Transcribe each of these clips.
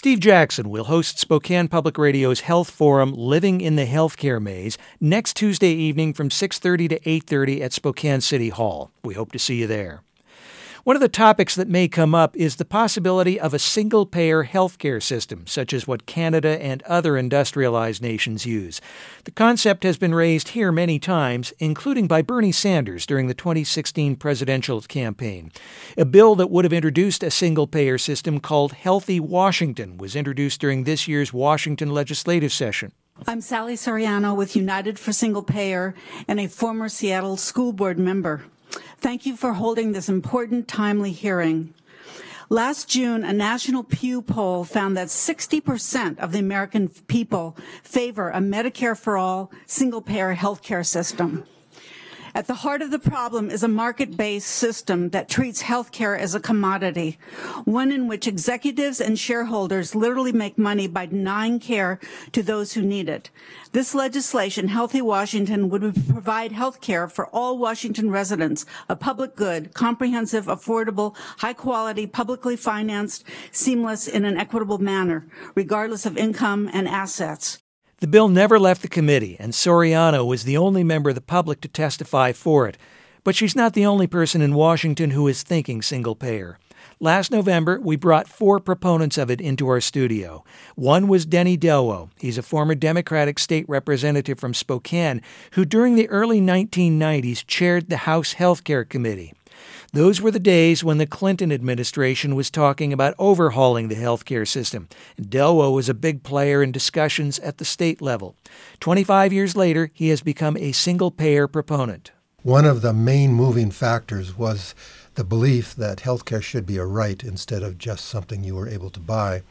Steve Jackson will host Spokane Public Radio's Health Forum, Living in the Healthcare Maze, next Tuesday evening from 6:30 to 8:30 at Spokane City Hall. We hope to see you there. One of the topics that may come up is the possibility of a single-payer healthcare system, such as what Canada and other industrialized nations use. The concept has been raised here many times, including by Bernie Sanders during the 2016 presidential campaign. A bill that would have introduced a single-payer system called Healthy Washington was introduced during this year's Washington legislative session. I'm Sally Soriano with United for Single Payer and a former Seattle School Board member. Thank you for holding this important, timely hearing. Last June, a national Pew poll found that 60% of the American people favor a Medicare for all, single-payer healthcare system. At the heart of the problem is a market-based system that treats healthcare as a commodity, one in which executives and shareholders literally make money by denying care to those who need it. This legislation, Healthy Washington, would provide healthcare for all Washington residents, a public good, comprehensive, affordable, high-quality, publicly financed, seamless, in an equitable manner, regardless of income and assets. The bill never left the committee, and Soriano was the only member of the public to testify for it. But she's not the only person in Washington who is thinking single-payer. Last November, we brought 4 proponents of it into our studio. One was Denny Delwo. He's a former Democratic state representative from Spokane who during the early 1990s chaired the House Health Care Committee. Those were the days when the Clinton administration was talking about overhauling the healthcare system. Delwo was a big player in discussions at the state level. 25 years later, he has become a single-payer proponent. One of the main moving factors was the belief that healthcare should be a right instead of just something you were able to buy.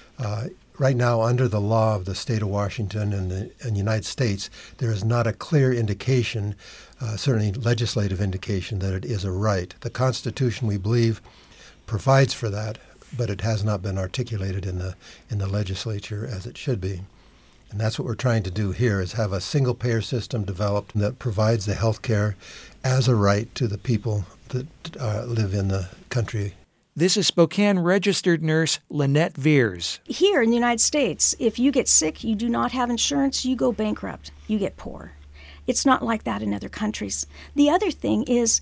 Right now, under the law of the state of Washington and the United States, there is not a clear indication, certainly legislative indication, that it is a right. The Constitution, we believe, provides for that, but it has not been articulated in the legislature as it should be. And that's what we're trying to do here, is have a single-payer system developed that provides the health care as a right to the people that live in the country. This is Spokane registered nurse Lynette Veers. Here in the United States, if you get sick, you do not have insurance, you go bankrupt, you get poor. It's not like that in other countries. The other thing is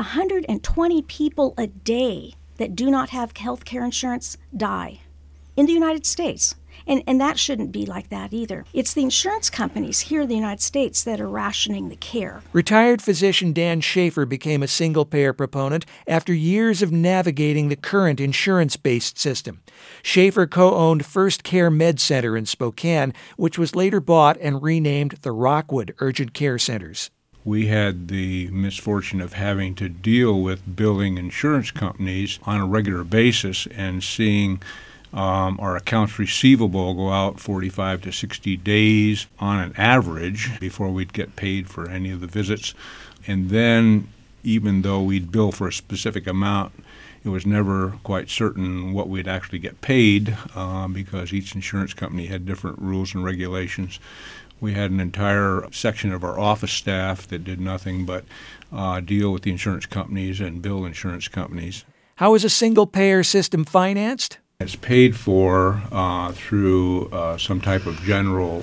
120 people a day that do not have health care insurance die in the United States. And that shouldn't be like that either. It's the insurance companies here in the United States that are rationing the care. Retired physician Dan Schaefer became a single-payer proponent after years of navigating the current insurance-based system. Schaefer co-owned First Care Med Center in Spokane, which was later bought and renamed the Rockwood Urgent Care Centers. We had the misfortune of having to deal with billing insurance companies on a regular basis and seeing our accounts receivable go out 45 to 60 days on an average before we'd get paid for any of the visits. And then, even though we'd bill for a specific amount, it was never quite certain what we'd actually get paid because each insurance company had different rules and regulations. We had an entire section of our office staff that did nothing but deal with the insurance companies and bill insurance companies. How is a single-payer system financed? It's paid for through some type of general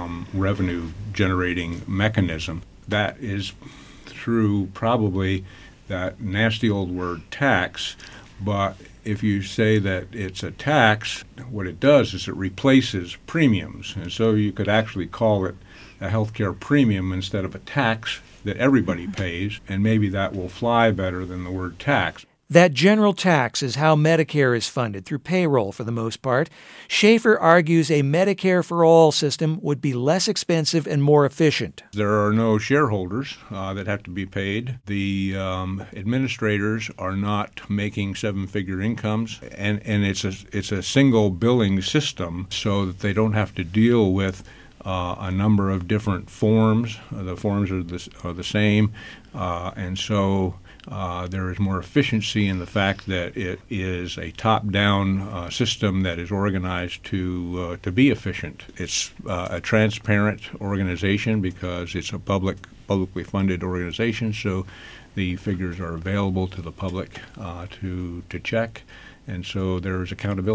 revenue-generating mechanism. That is through probably that nasty old word tax, but if you say that it's a tax, what it does is it replaces premiums. And so you could actually call it a healthcare premium instead of a tax that everybody pays, and maybe that will fly better than the word tax. That general tax is how Medicare is funded, through payroll for the most part. Schaefer argues a Medicare for all system would be less expensive and more efficient. There are no shareholders that have to be paid. The administrators are not making seven-figure incomes, and it's a single billing system so that they don't have to deal with a number of different forms. The forms are the same, and so there is more efficiency in the fact that it is a top-down system that is organized to be efficient. It's a transparent organization because it's a publicly funded organization, so the figures are available to the public to check, and so there's accountability.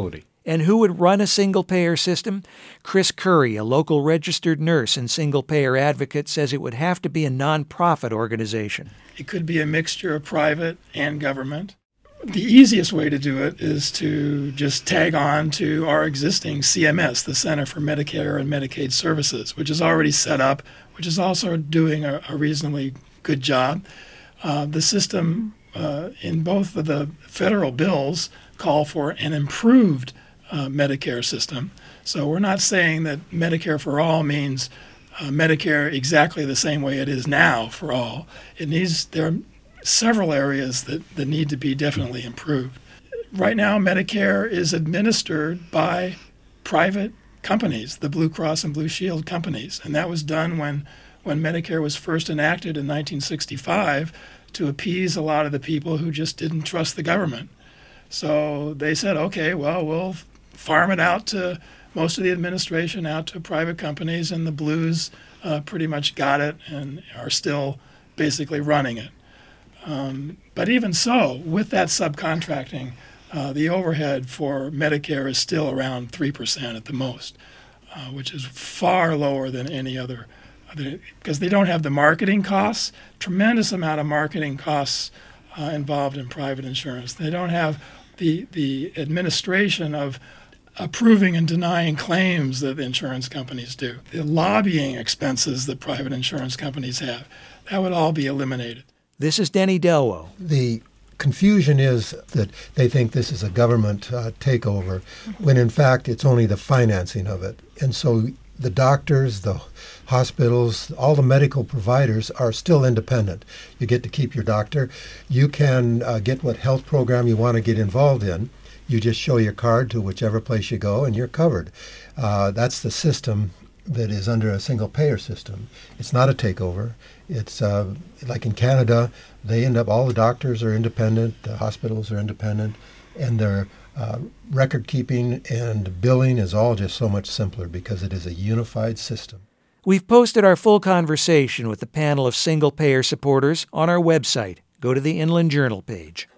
And who would run a single-payer system? Chris Curry, a local registered nurse and single-payer advocate, says it would have to be a nonprofit organization. It could be a mixture of private and government. The easiest way to do it is to just tag on to our existing CMS, the Center for Medicare and Medicaid Services, which is already set up, which is also doing a reasonably good job. The system in both of the federal bills call for an improved Medicare system. So we're not saying that Medicare for all means Medicare exactly the same way it is now for all. There are several areas that need to be definitely improved. Right now, Medicare is administered by private companies, the Blue Cross and Blue Shield companies, and that was done when Medicare was first enacted in 1965 to appease a lot of the people who just didn't trust the government. So they said, okay, well, we'll farm it out to most of the administration out to private companies, and the Blues pretty much got it and are still basically running it. But even so, with that subcontracting, the overhead for Medicare is still around 3% at the most, which is far lower than any other, because they don't have the marketing costs, tremendous amount of marketing costs involved in private insurance. They don't have the administration of approving and denying claims that the insurance companies do, the lobbying expenses that private insurance companies have. That would all be eliminated. This is Denny Delwo. The confusion is that they think this is a government takeover, when in fact it's only the financing of it. And so the doctors, the hospitals, all the medical providers are still independent. You get to keep your doctor. You can get what health program you want to get involved in. You just show your card to whichever place you go and you're covered. That's the system that is under a single payer system. It's not a takeover. It's like in Canada, all the doctors are independent, the hospitals are independent, and their record keeping and billing is all just so much simpler because it is a unified system. We've posted our full conversation with the panel of single payer supporters on our website. Go to the Inland Journal page.